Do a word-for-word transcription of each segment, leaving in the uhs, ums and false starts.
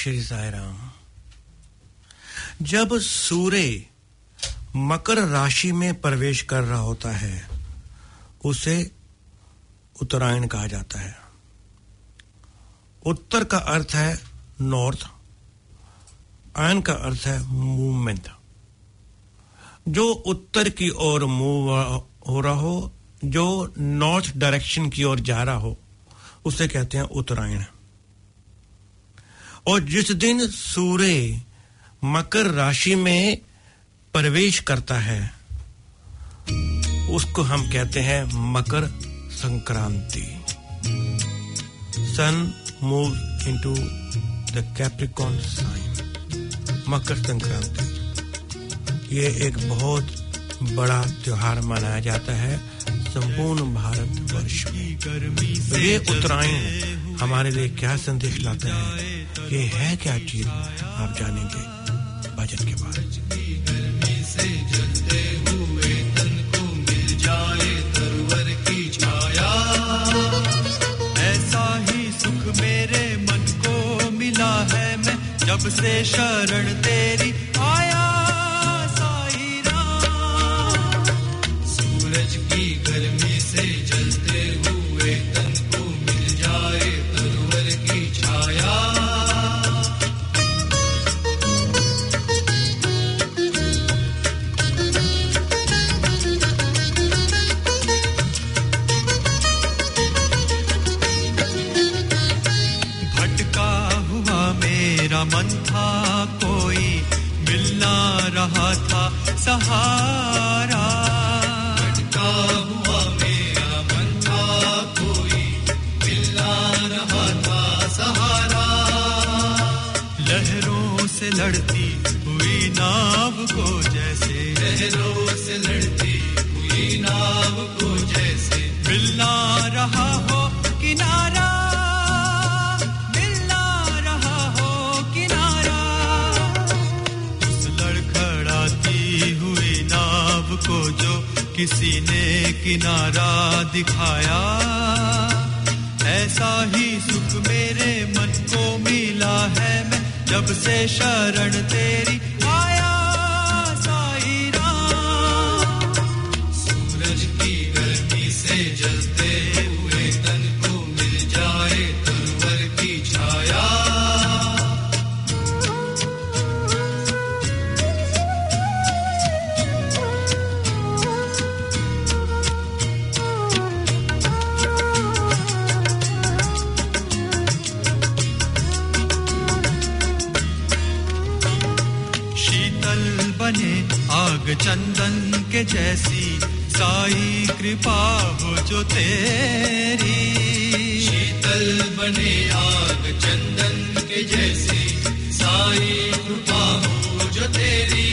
श्री साई राम। जब सूर्य मकर राशि में प्रवेश कर रहा होता है उसे उत्तरायण कहा जाता है। उत्तर का अर्थ है नॉर्थ, आयन का अर्थ है मूवमेंट। जो उत्तर की ओर मूव हो रहा हो, जो नॉर्थ डायरेक्शन की ओर जा रहा हो, उसे कहते हैं उत्तरायण। और जिस दिन सूर्य मकर राशि में प्रवेश करता है उसको हम कहते हैं Makar Sankranti. Sun move into the Capricorn sign, Makar Sankranti. ये एक बहुत बड़ा त्योहार मनाया जाता है संपूर्ण भारत वर्ष में। तो ये उत्तरायण हमारे लिए क्या संदेश लाता है, ये है क्या चीज, आप जानेंगे भजन के बाद। से जलते हुए तन को मिल जाए तरवर की छाया, ऐसा ही सुख मेरे मन को मिला है मैं जब से शरण तेरी आया साईं राम। सूरज की गर्मी से जलते हुए तन को मिल जाए तरवर की छाया, मन था कोई मिलना रहा था सहारा। भटका हुआ मेरा मन था कोई मिलना रहा था सहारा। लहरों से लड़ती हुई नाव को जैसे, लहरों से लड़ती हुई नाव को जैसे मिलना रहा हो किनारा, को जो किसी ने किनारा दिखाया। ऐसा ही सुख मेरे मन को मिला है मैं जब से शरण तेरी आया साईं राम। सूरज की गर्मी से जलते हुए तन को मिल जाए तरवर की छाया, आग चंदन के जैसी साई कृपा हो जो तेरी। शीतल बने आग चंदन के जैसी साई कृपा हो जो तेरी।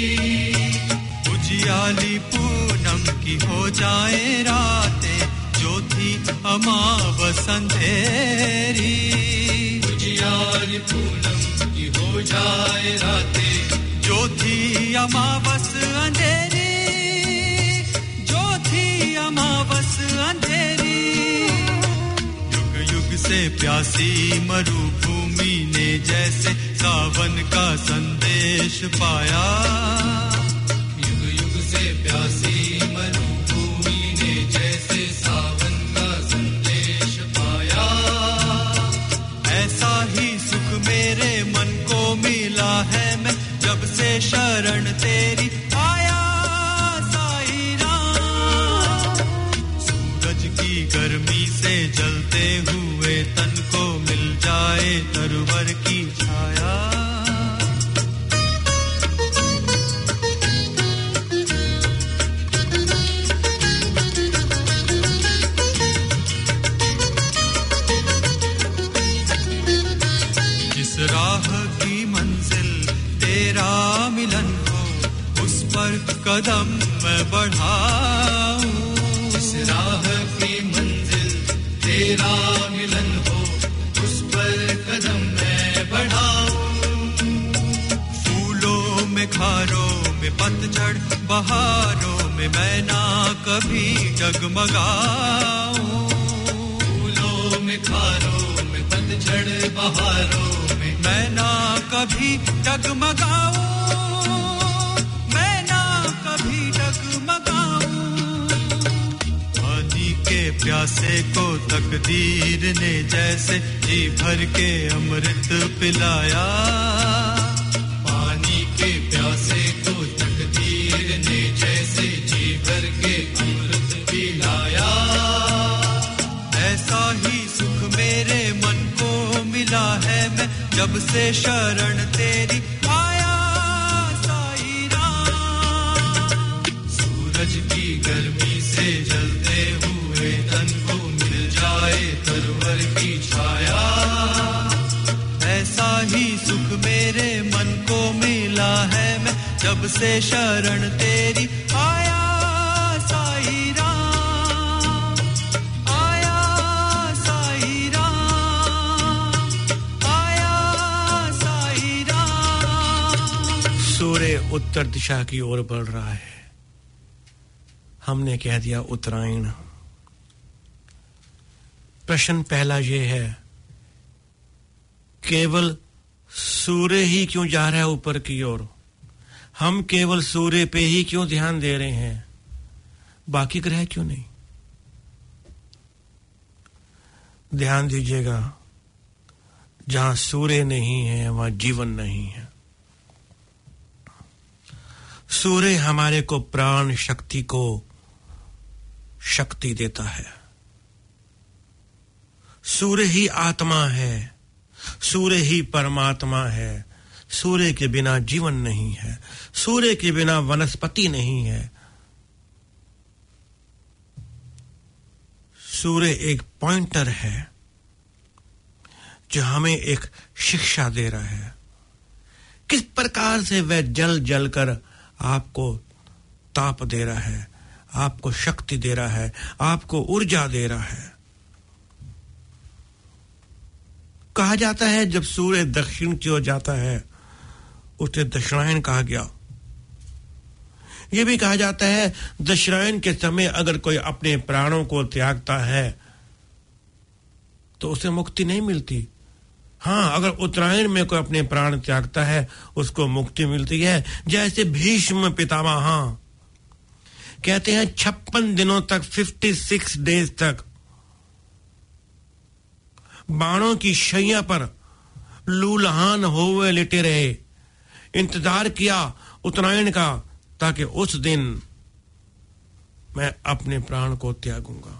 उजियाली पूनम की हो जाए रातें जो थी अमावस अंधेरी। उजियाली पूनम की हो जाए रातें जो थी अमावस अंधेरी, जो थी अमावस अंधेरी। युग युग से प्यासी मरुभूमि ने जैसे सावन का संदेश पाया। युग युग से प्यासी मरुभूमि ने जैसे सावन का संदेश पाया। ऐसा ही सुख मेरे मन को मिला है मैं जब से शरण तेरी आया साईं राम। सूरज की गर्मी से जलते हुए तन को मिल जाए तरवर की छाया। जिस राह की मंजिल तेरा मिलन हो उस पर कदम मैं बढ़ाऊं। जिस राह की मंजिल तेरा मिलन हो उस पर कदम मैं बढ़ाऊं। फूलों में खारों में पतझड़ बहारों में मैं ना कभी डगमगाऊं। फूलों में खारों में पतझड़ बहारों में मैं ना कभी डगमगाऊं, मैं ना कभी डगमगाऊं। पानी के प्यासे को तकदीर ने जैसे जी भर के अमृत पिलाया, पानी के प्यासे को तकदीर ने जैसे जी भर के अमृत पिलाया। ऐसा ही सुख मेरे मन को मिला है, मैं जब से शरण तेरी आया साईं राम। सूरज की गर्मी से जलते हुए तन को मिल जाए तरवर की छाया, ऐसा ही सुख मेरे मन को मिला है, मैं जब से शरण तेरी आया साईं राम, आया साईं राम, आया साईं राम। सूर्य उत्तर दिशा की ओर बढ़ रहा है, हमने कह दिया उत्तरायण। प्रश्न पहला ये है, केवल सूर्य ही क्यों जा रहा है ऊपर की ओर? हम केवल सूर्य पे ही क्यों ध्यान दे रहे हैं, बाकी ग्रह क्यों नहीं? ध्यान दीजिएगा, जहां सूर्य नहीं है वहां जीवन नहीं है। सूर्य हमारे को प्राण शक्ति को शक्ति देता है। सूर्य ही आत्मा है, सूर्य ही परमात्मा है। सूर्य के बिना जीवन नहीं है, सूर्य के बिना वनस्पति नहीं है। सूर्य एक पॉइंटर है जो हमें एक शिक्षा दे रहा है, किस प्रकार से वह जल जल कर आपको ताप दे रहा है, आपको शक्ति दे रहा है, आपको ऊर्जा दे रहा है। कहा जाता है जब सूर्य दक्षिण की ओर जाता है उसे दक्षिणायन कहा गया। यह भी कहा जाता है दक्षिणायन के समय अगर कोई अपने प्राणों को त्यागता है तो उसे मुक्ति नहीं मिलती। हाँ, अगर उत्तरायण में कोई अपने प्राण त्यागता है उसको मुक्ति मिलती है। जैसे भीष्म पितामह कहते हैं छप्पन दिनों तक, फिफ्टी सिक्स डेज तक बाणों की शैया पर लूलहान हुए लेटे रहे, इंतजार किया उत्तरायण का, ताकि उस दिन मैं अपने प्राण को त्यागूंगा।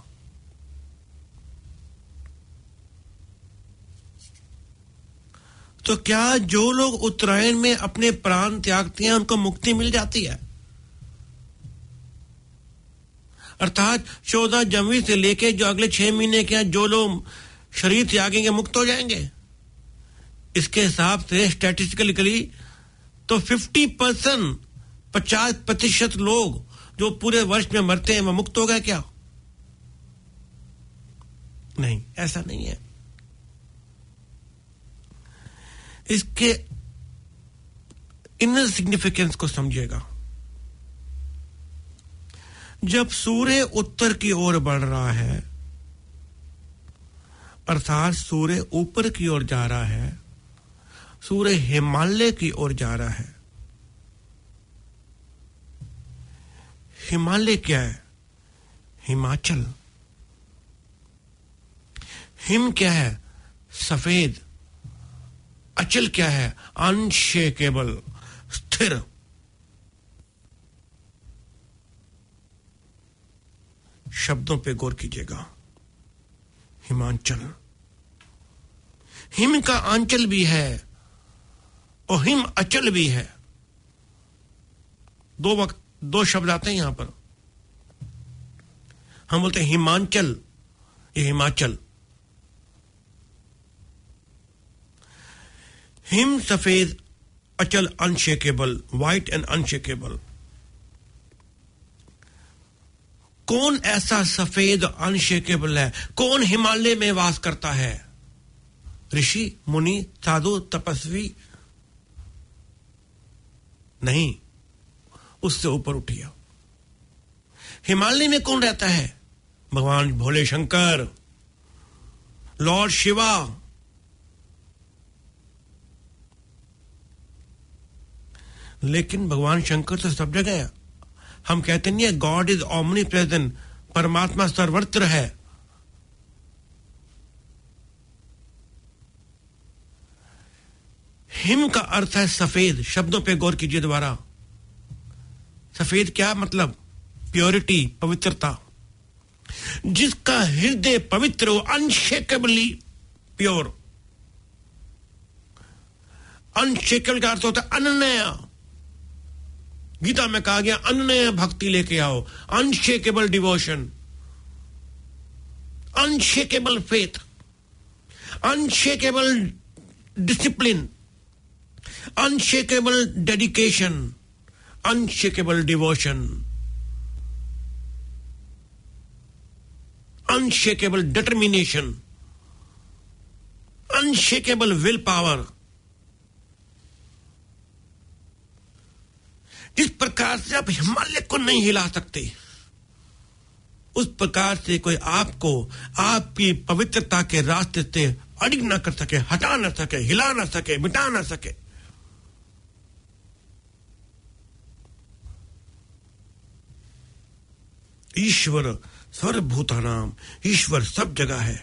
तो क्या जो लोग उत्तरायण में अपने प्राण त्यागते हैं उनको मुक्ति मिल जाती है? अर्थात चौदह जनवरी से लेके जो अगले छह महीने के जो लोग शरीर त्यागेंगे मुक्त हो जाएंगे? इसके हिसाब से स्टैटिस्टिकली तो फिफ्टी परसेंट पचास प्रतिशत लोग जो पूरे वर्ष में मरते हैं वो मुक्त हो गए क्या? नहीं, ऐसा नहीं है। इसके इनर सिग्निफिकेंस को समझिएगा। जब सूर्य उत्तर की ओर बढ़ रहा है, अर्थात सूर्य ऊपर की ओर जा रहा है, सूर्य हिमालय की ओर जा रहा है। हिमालय क्या है? हिमाचल। हिम क्या है? सफेद। अचल क्या है? अनशेकेबल, स्थिर। शब्दों पे गौर कीजिएगा। हिमाचल, हिम का आंचल भी है और हिम अचल भी है। दो वक्त दो शब्द आते हैं यहां पर। हम बोलते हैं हिमांचल, ये हिमाचल। हिम सफेद, अचल अनशेकेबल, व्हाइट एंड अनशेकेबल। कौन ऐसा सफेद अनशेकेबल है? कौन हिमालय में वास करता है? ऋषि, मुनि, साधु, तपस्वी? नहीं, उससे ऊपर उठिए। हिमालय में कौन रहता है? भगवान भोले शंकर, लॉर्ड शिवा। लेकिन भगवान शंकर तो सब जगह है। हम कहते नहीं है गॉड इज ओमनी प्रेजेंट, परमात्मा सर्वत्र है। हिम का अर्थ है सफेद। शब्दों पे गौर कीजिए दोबारा। सफेद क्या मतलब? प्योरिटी, पवित्रता। जिसका हृदय पवित्र हो, अनशेकेबली प्योर। अनशेकेबल का अर्थ होता है अनन्य। गीता में कहा गया अनन्य भक्ति लेके आओ, unshakeable devotion, unshakeable faith, unshakeable discipline, unshakeable dedication, unshakeable devotion, unshakeable determination, unshakeable will power. जिस प्रकार से आप हिमालय को नहीं हिला सकते, उस प्रकार से कोई आपको आपकी पवित्रता के रास्ते से अड़िग ना कर सके, हटा ना सके, हिला ना सके, मिटा ना सके। ईश्वर सर्वभूतानाम, ईश्वर सब जगह है,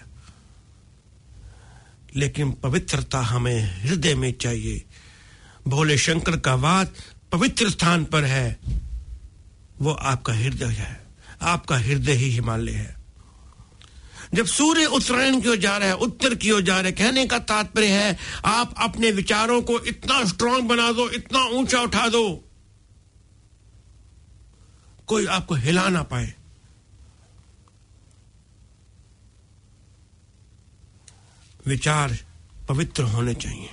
लेकिन पवित्रता हमें हृदय में चाहिए। भोले शंकर का वास पवित्र स्थान पर है, वो आपका हृदय है। आपका हृदय ही हिमालय है। जब सूर्य उत्तरायण की ओर जा रहा है, उत्तर की ओर जा रहा है, कहने का तात्पर्य है आप अपने विचारों को इतना स्ट्रांग बना दो, इतना ऊंचा उठा दो, कोई आपको हिला ना पाए। विचार पवित्र होने चाहिए।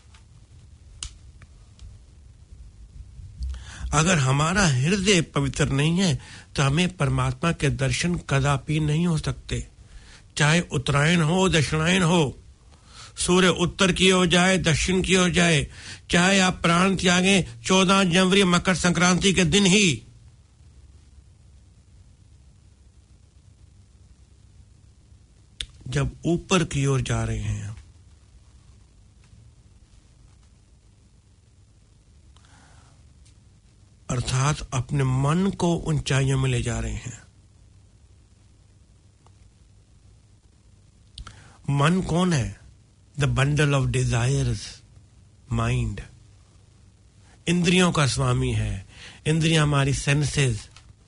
अगर हमारा हृदय पवित्र नहीं है तो हमें परमात्मा के दर्शन कदापि नहीं हो सकते। चाहे उत्तरायण हो, दक्षिणायन हो, सूर्य उत्तर की ओर जाए, दक्षिण की ओर जाए, चाहे आप प्राण त्यागें चौदह जनवरी मकर संक्रांति के दिन ही, जब ऊपर की ओर जा रहे हैं, अर्थात अपने मन को ऊंचाइयों में ले जा रहे हैं। मन कौन है? The bundle of desires, mind. इंद्रियों का स्वामी है। इंद्रियां हमारी सेंसेस।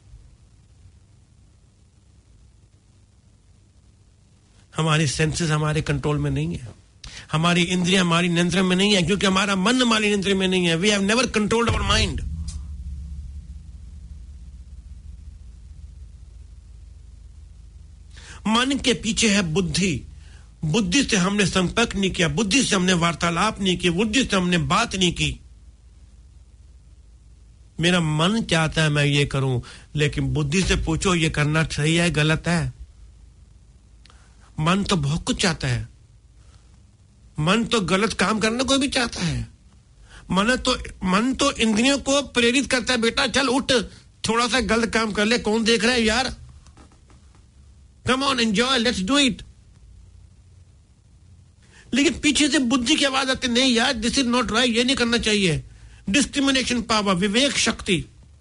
हमारी सेंसेस हमारे कंट्रोल में नहीं है। हमारी इंद्रियां हमारी नियंत्रण में नहीं है, क्योंकि हमारा मन हमारी नियंत्रण में नहीं है। We have never controlled our mind. मन के पीछे है बुद्धि। बुद्धि से हमने संपर्क नहीं किया, बुद्धि से हमने वार्तालाप नहीं की, बुद्धि से हमने बात नहीं की। मेरा मन चाहता है मैं ये करूं, लेकिन बुद्धि से पूछो ये करना सही है गलत है। मन तो बहुत कुछ चाहता है। मन तो गलत काम करने को भी चाहता है। मन तो मन तो इंद्रियों को प्रेरित करता है, बेटा चल उठ, थोड़ा सा गलत काम कर ले, कौन देख रहा है यार, come on enjoy, let's do it. लेकिन पीछे से बुद्धि की आवाज आती, नहीं यार दिस इज नॉट राइट, ये नहीं करना चाहिए। डिस्क्रिमिनेशन पावर, विवेक शक्ति,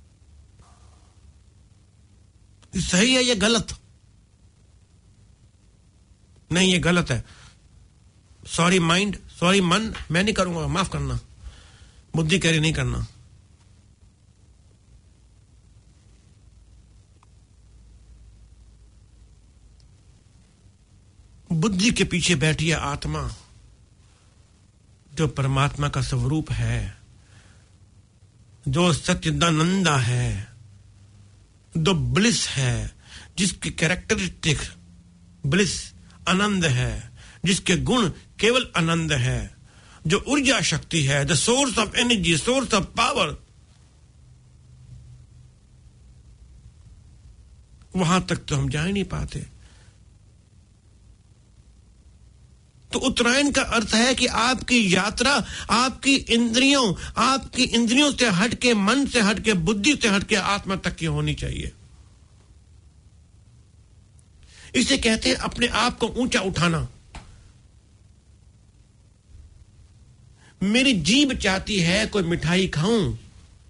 सही है ये गलत, नहीं ये गलत है, सॉरी माइंड, सॉरी मन, मैं नहीं करूंगा, माफ करना। बुद्धि कह रही नहीं करना। बुद्धि के पीछे बैठी है आत्मा, जो परमात्मा का स्वरूप है, जो सच्चिदानंदा है, जो ब्लिस है, जिसकी कैरेक्टरिस्टिक ब्लिस आनंद है, जिसके गुण केवल आनंद है, जो ऊर्जा शक्ति है, the source of energy, source of power. वहां तक तो हम जा ही नहीं पाते। तो उत्तरायण का अर्थ है कि आपकी यात्रा आपकी इंद्रियों आपकी इंद्रियों से हटके, मन से हटके, बुद्धि से हटके आत्मा तक की होनी चाहिए। इसे कहते हैं अपने आप को ऊंचा उठाना। मेरी जीभ चाहती है कोई मिठाई खाऊं,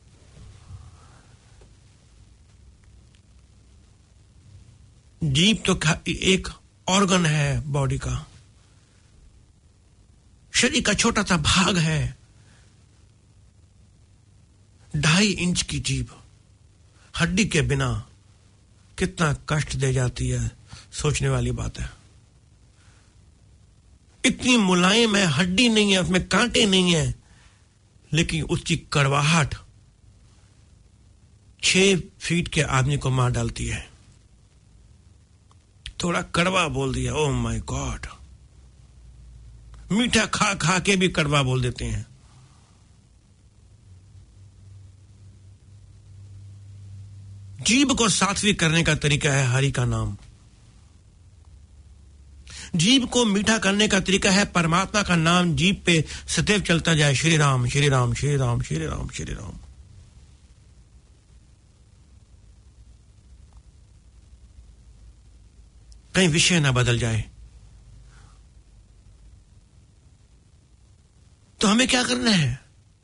जीभ तो एक ऑर्गन है बॉडी का, शरीर का छोटा सा भाग है। ढाई इंच की जीभ हड्डी के बिना कितना कष्ट दे जाती है, सोचने वाली बात है। इतनी मुलायम है, हड्डी नहीं है, उसमें कांटे नहीं है, लेकिन उसकी कड़वाहट छह फीट के आदमी को मार डालती है। थोड़ा कड़वा बोल दिया, ओह माय गॉड। मीठा खा खा के भी कड़वा बोल देते हैं। जीभ को सात्विक करने का तरीका है हरि का नाम। जीभ को मीठा करने का तरीका है परमात्मा का नाम जीभ पे सदैव चलता जाए, श्री राम श्री राम श्री राम श्री राम श्री राम। कहीं विषय ना बदल जाए। तो हमें क्या करना है?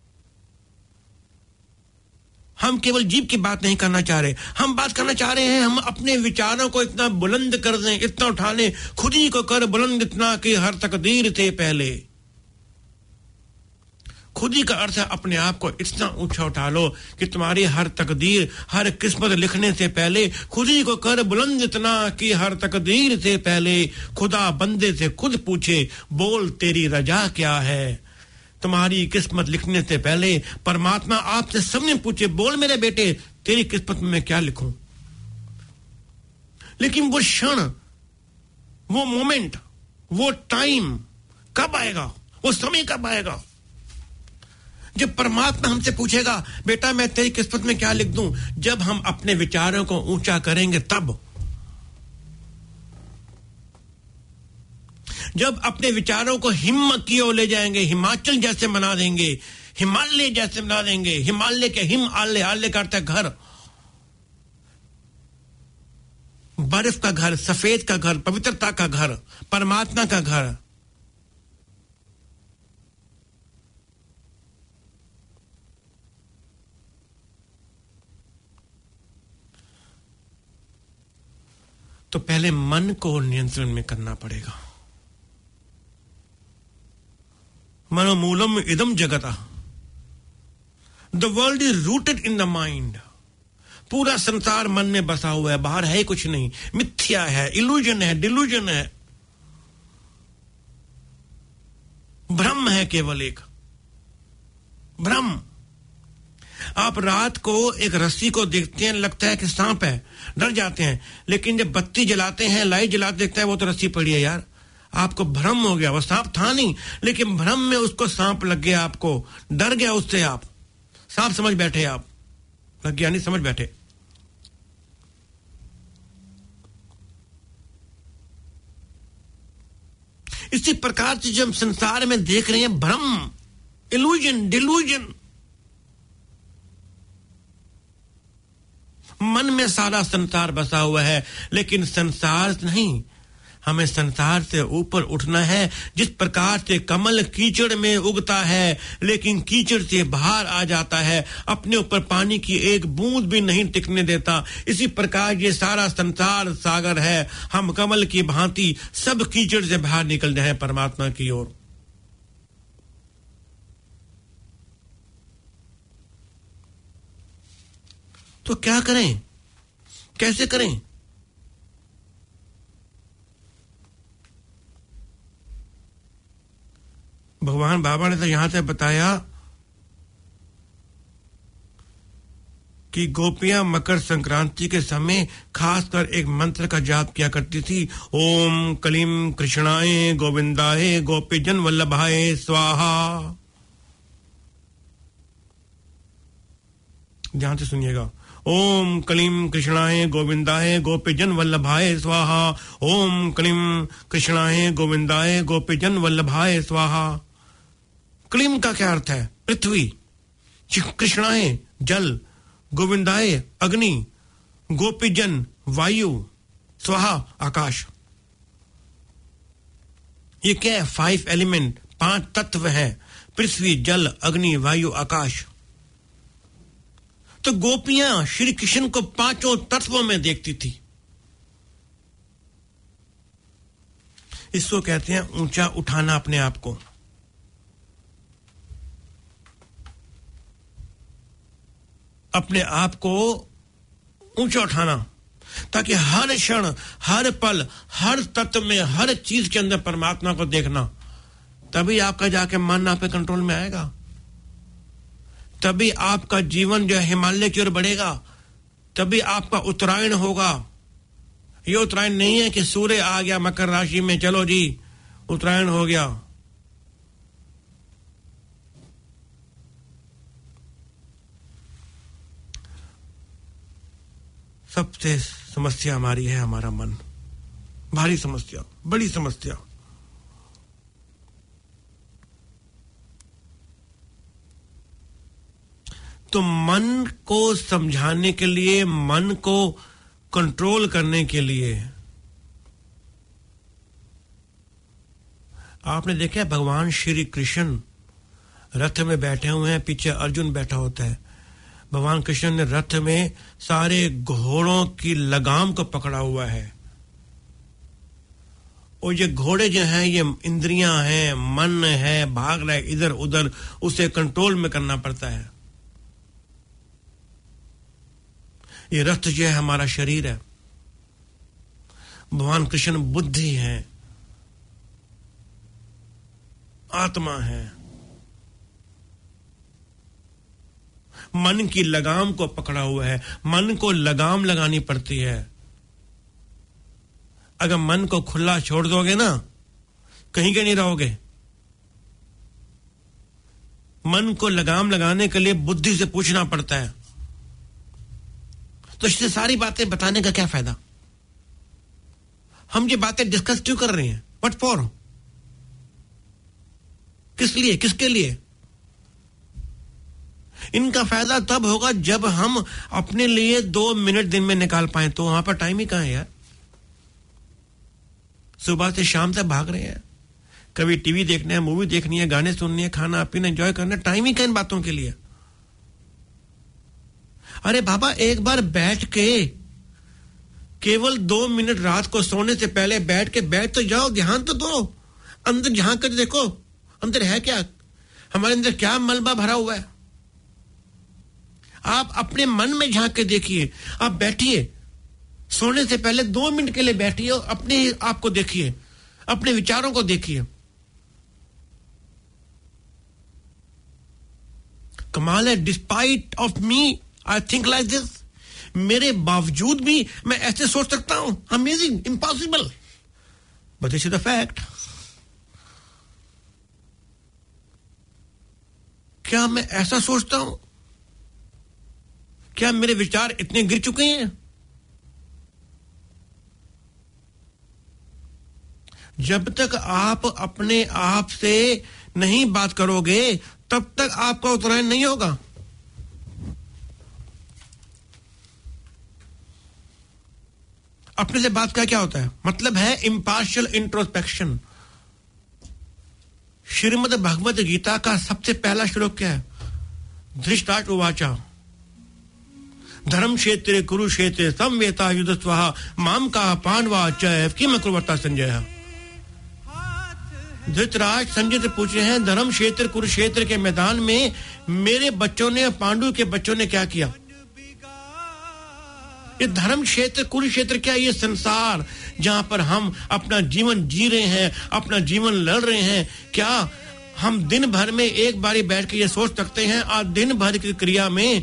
हम केवल जीभ की बात नहीं करना चाह रहे, हम बात करना चाह रहे हैं, हम अपने विचारों को इतना बुलंद कर दें, इतना उठा लें, खुद ही को कर बुलंद इतना कि हर तकदीर थे पहले। खुद ही का अर्थ है अपने आप को इतना ऊंचा उठा लो कि तुम्हारी हर तकदीर, हर किस्मत लिखने से पहले खुद ही को कर बुलंद इतना कि हर तकदीर से पहले खुदा बंदे से खुद पूछे, बोल तेरी रजा क्या है। तुम्हारी किस्मत लिखने से पहले परमात्मा आपसे सबने पूछे, बोल मेरे बेटे तेरी किस्मत में मैं क्या लिखूं। लेकिन वो क्षण, वो मोमेंट, वो टाइम कब आएगा? वो समय कब आएगा जब परमात्मा हमसे पूछेगा, बेटा मैं तेरी किस्मत में क्या लिख दूं? जब हम अपने विचारों को ऊंचा करेंगे तब। जब अपने विचारों को हिम्मत की ओर ले जाएंगे, हिमाचल जैसे बना देंगे, हिमालय जैसे बना देंगे। हिमालय के हिम आले, आले करता है घर, बर्फ का घर, सफेद का घर, पवित्रता का घर, परमात्मा का घर। तो पहले मन को नियंत्रण में करना पड़ेगा। मनोमूलम इदम जगता, the world is rooted in the mind. पूरा संसार मन में बसा हुआ है, बाहर है कुछ नहीं, मिथ्या है, इल्यूजन है, डिल्यूजन है, भ्रम है, केवल एक भ्रम। आप रात को एक रस्सी को देखते हैं, लगता है कि सांप है, डर जाते हैं, लेकिन जब बत्ती जलाते हैं, लाइट जलाते देखते हैं वो तो रस्सी पड़ी है यार। आपको भ्रम हो गया, वो सांप था नहीं, लेकिन भ्रम में उसको सांप लग गया, आपको डर गया उससे, आप सांप समझ बैठे, आप लग गया नहीं समझ बैठे। इसी प्रकार से जब संसार में देख रहे हैं भ्रम, इल्यूजन, डिल्यूजन, मन में सारा संसार बसा हुआ है, लेकिन संसार नहीं, हमें संसार से ऊपर उठना है। जिस प्रकार से कमल कीचड़ में उगता है लेकिन कीचड़ से बाहर आ जाता है, अपने ऊपर पानी की एक बूंद भी नहीं टिकने देता, इसी प्रकार ये सारा संसार सागर है। हम कमल की भांति सब कीचड़ से बाहर निकल जाए परमात्मा की ओर। तो क्या करें, कैसे करें? भगवान बाबा ने तो यहां से बताया कि गोपियां मकर संक्रांति के समय खासकर एक मंत्र का जाप किया करती थी, ओम कलीम कृष्णाय गोविंदाय गोपीजन वल्लभाय स्वाहा। ध्यान से सुनिएगा, ओम कलीम कृष्णाय गोविंदाय गोपीजन वल्लभाय स्वाहा। ओम कलीम कृष्णाय गोविंदाय गोपीजन वल्लभाय स्वाहा। क्लीम का क्या अर्थ है? पृथ्वी, कृष्णाय जल, गोविंदाय अग्नि, गोपीजन वायु, स्वाहा आकाश। ये क्या है? फाइव एलिमेंट, पांच तत्व है, पृथ्वी, जल, अग्नि, वायु, आकाश। तो गोपियां श्री कृष्ण को पांचों तत्वों में देखती थी। इसको कहते हैं ऊंचा उठाना अपने आप को। अपने आप को ऊंचा उठाना ताकि हर क्षण, हर पल, हर तत्व में, हर चीज के अंदर परमात्मा को देखना। तभी आपका जाके मन आप पे कंट्रोल में आएगा, तभी आपका जीवन जो है हिमालय की ओर बढ़ेगा, तभी आपका उत्तरायण होगा। ये उत्तरायण नहीं है कि सूर्य आ गया मकर राशि में, चलो जी उत्तरायण हो गया। सबसे समस्या हमारी है हमारा मन, भारी समस्या, बड़ी समस्या। तो मन को समझाने के लिए, मन को कंट्रोल करने के लिए आपने देखा भगवान श्री कृष्ण रथ में बैठे हुए हैं, पीछे अर्जुन बैठा होता है। भगवान कृष्ण ने रथ में सारे घोड़ों की लगाम को पकड़ा हुआ है, और ये घोड़े जो हैं ये इंद्रियां हैं, मन है, भाग रहा है इधर उधर, उसे कंट्रोल में करना पड़ता है। ये रथ जो है हमारा शरीर है, भगवान कृष्ण बुद्धि है, आत्मा है। मन की लगाम को पकड़ा हुआ है, मन को लगाम लगानी पड़ती है। अगर मन को खुला छोड़ दोगे ना, कहीं के नहीं रहोगे। मन को लगाम लगाने के लिए बुद्धि से पूछना पड़ता है। तो इससे सारी बातें बताने का क्या फायदा? हम ये बातें डिस्कस क्यों कर रहे हैं? What for? किस लिए, किसके लिए? इनका फायदा तब होगा जब हम अपने लिए दो मिनट दिन में निकाल पाए। तो वहां पर टाइम ही कहां है यार? सुबह से शाम तक भाग रहे हैं, कभी टीवी देखना है, मूवी देखनी है, गाने सुननी है, खाना पीना एंजॉय करना है, टाइम ही क्या इन बातों के लिए? अरे बाबा, एक बार बैठ के केवल दो मिनट रात को सोने से पहले बैठ के बैठ तो जाओ, ध्यान तो दो, अंदर झांक कर देखो अंदर है क्या, हमारे अंदर क्या मलबा भरा हुआ है। आप अपने मन में झांक के देखिए। आप बैठिए, सोने से पहले दो मिनट के लिए बैठिए और अपने आप को देखिए, अपने विचारों को देखिए। कमाल है, despite of me I think like this, मेरे बावजूद भी मैं ऐसे सोच सकता हूं। Amazing, impossible, but this is the fact. क्या मैं ऐसा सोचता हूं? क्या मेरे विचार इतने गिर चुके हैं? जब तक आप अपने आप से नहीं बात करोगे तब तक आपका उत्तरायण नहीं होगा। अपने से बात का क्या होता है? मतलब है इम्पार्शियल इंट्रोस्पेक्शन। श्रीमद् भगवद गीता का सबसे पहला श्लोक क्या है? धृतराष्ट्र उवाचा धर्म क्षेत्रे कुरुक्षेत्रे संवेता युद्धस्वः माम का पांडवा च किम कुर्वता संजय। धृतराष्ट्र संजय से पूछ रहे हैं, धर्म क्षेत्र कुरुक्षेत्र के मैदान में मेरे बच्चों ने, पांडु के बच्चों ने क्या किया? ये धर्म क्षेत्र कुरुक्षेत्र क्या? ये संसार जहां पर हम अपना जीवन जी रहे हैं, अपना जीवन लड़ रहे हैं, क्या हम दिन भर में एक बारी बैठ के ये सोच सकते हैं और दिन भर की क्रिया में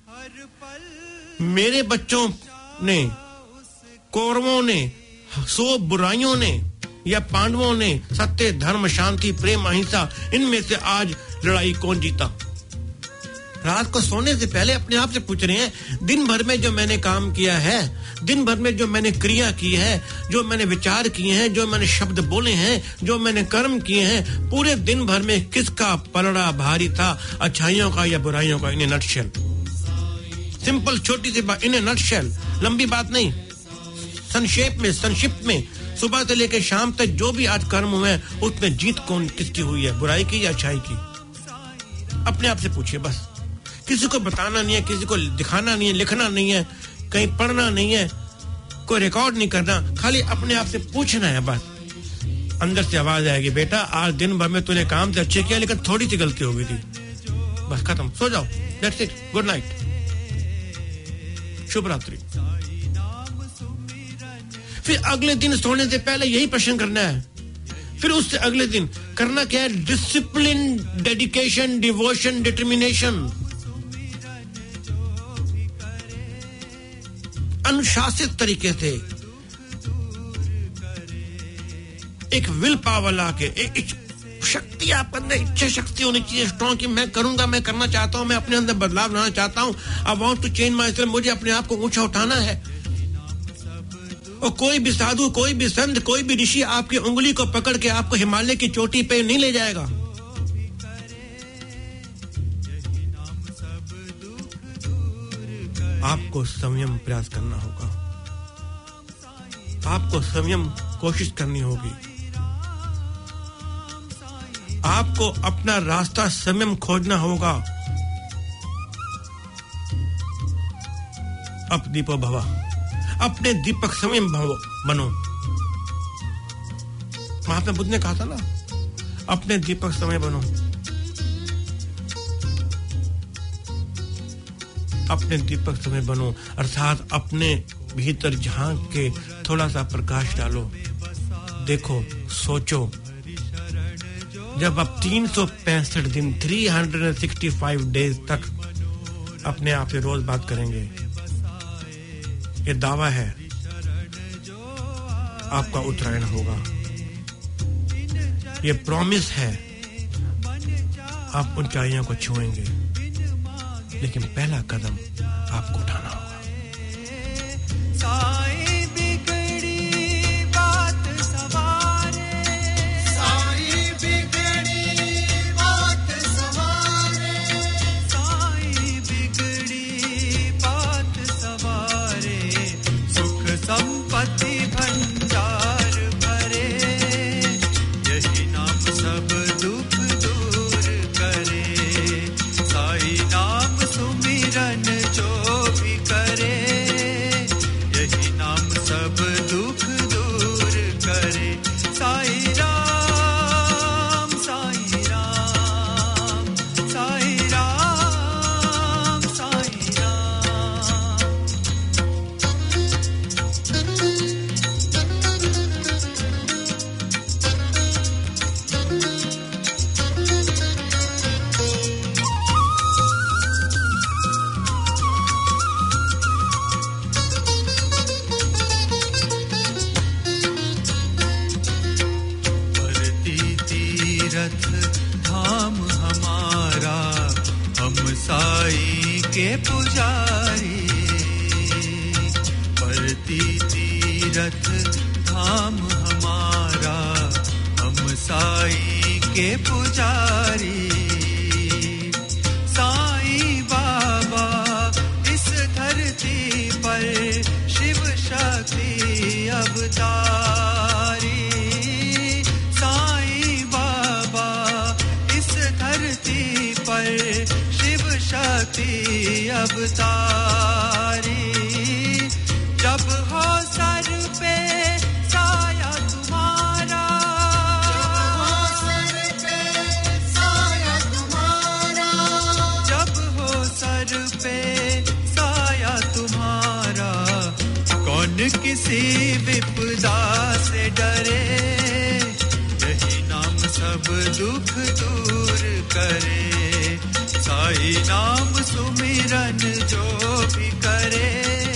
मेरे बच्चों ने, कौरवों ने, सौ बुराइयों ने या पांडवों ने सत्य, धर्म, शांति, प्रेम, अहिंसा, इनमें से आज लड़ाई कौन जीता? रात को सोने से पहले अपने आप से पूछ रहे हैं, दिन भर में जो मैंने काम किया है, दिन भर में जो मैंने क्रिया की है, जो मैंने विचार किए हैं, जो मैंने शब्द बोले हैं, जो मैंने कर्म किए हैं, पूरे दिन भर में किसका पलड़ा भारी था? अच्छाइयों का या बुराइयों का? इन ए नटशेल, सिंपल छोटी सी बात, इन ए नटशेल, लंबी बात नहीं, संक्षेप में, संक्षिप्त में, सुबह से लेकर शाम तक जो भी आज कर्म हुए हैं उसमें जीत कौन किसकी हुई है, बुराई की या अच्छाई की? अपने आप से पूछिए बस। किसी को बताना नहीं है, किसी को दिखाना नहीं है, लिखना नहीं है, कहीं पढ़ना नहीं है, कोई रिकॉर्ड नहीं करना, खाली अपने आप से पूछना है बस। अंदर से आवाज आएगी, बेटा आज दिन भर में तूने काम तो अच्छे किया लेकिन थोड़ी सी गलती हो गई थी, बस खत्म, सो जाओ, दैट्स इट, गुड नाइट, शुभ रात्रि। फिर अगले दिन सोने से पहले यही प्रश्न करना है, फिर उससे अगले दिन करना क्या है, डिसिप्लिन, डेडिकेशन, डिवोशन, डिटर्मिनेशन, अनुशासित तरीके से एक विल पावर ला के, एक शक्ति आपके अंदर, इच्छा शक्ति होनी चाहिए स्ट्रॉन्ग कि मैं करूंगा, मैं करना चाहता हूं, मैं अपने अंदर बदलाव लाना चाहता हूं, I want to change myself, मुझे अपने आप को ऊंचा उठाना है। और कोई भी साधु, कोई भी संत, कोई भी ऋषि आपकी उंगली को पकड़ के आपको हिमालय की चोटी पे नहीं ले जाएगा। आपको संयम प्रयास करना होगा, आपको संयम कोशिश करनी होगी, आपको अपना रास्ता संयम खोजना होगा। अब दीपो भवा, अपने दीपक संयम बनो। महात्मा बुद्ध ने कहा था ना, अपने दीपक समय बनो, अपने दीपक समय बनो, अर्थात अपने भीतर झांक के थोड़ा सा प्रकाश डालो, देखो, सोचो। जब आप तीन सौ पैंसठ दिन, तीन सौ पैंसठ डेज तक अपने आप से रोज बात करेंगे, ये दावा है, आपका उत्तरायण होगा, ये प्रॉमिस है, आप ऊंचाइयों को छुएंगे, लेकिन पहला कदम आपको उठाना होगा। साई बिगड़ी बात सवारे, साई बिगड़ी बात सवारे, साई बिगड़ी बात सवारे, सुख संपत्ति भंडार भरे, यही नाम सब दुख दूर करे, साई नाम सुमिरन जो भी करे, यही नाम सब दुख दूर करे, साई राम, साई राम, साई राम, साई राम। धाम हमारा, हम साई के पुजारी, परती तीरथ धाम हमारा, हम साई के पुजारी, साई बाबा इस धरती पर शिव शक्ति अवतारी, पर शिव शक्ति अवतारी, जब हो सर पे साया तुम्हारा, जब हो सर पे साया तुम्हारा, जब हो सर पे साया तुम्हारा, कौन किसी विपदा से डरे, यही नाम सब दुख दूर करे, साई नाम सुमिरन जो भी करे,